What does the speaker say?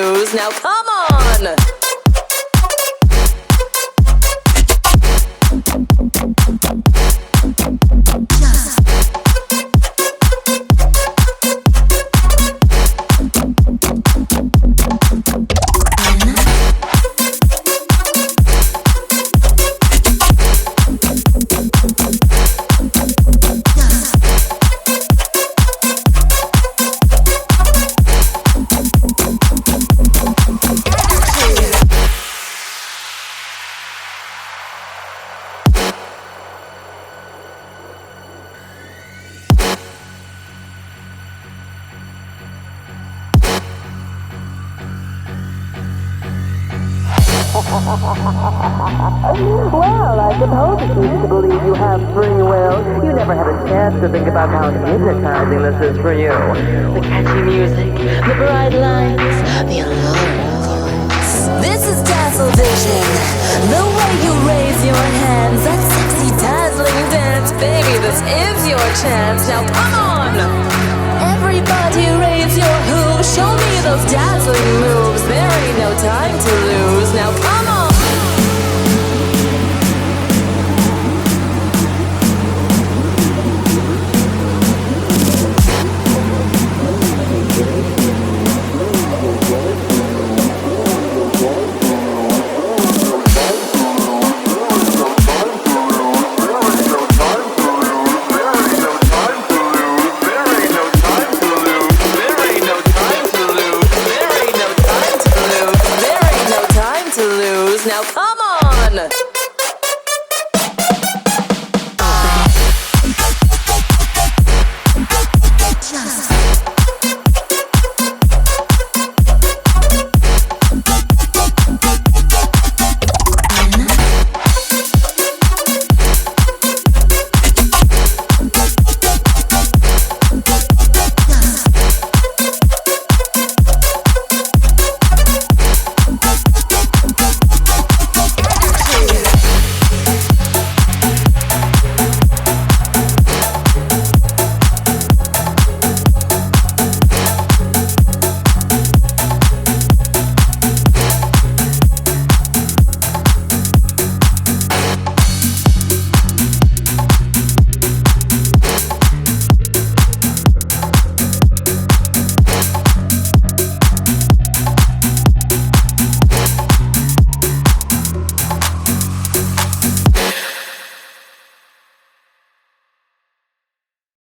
lose. Now come on! Well, I suppose it's easy to believe you have free will. You never have a chance to think about how hypnotizing this is for you. The catchy music, the bright lights, the alluring voice. This is Dazzle Vision. The way you raise your hands, that sexy dazzling dance. Baby, this is your chance. Now come on! Everybody raise your hooves. Show me those dazzling moves. There ain't no time to lose. Now come on! Now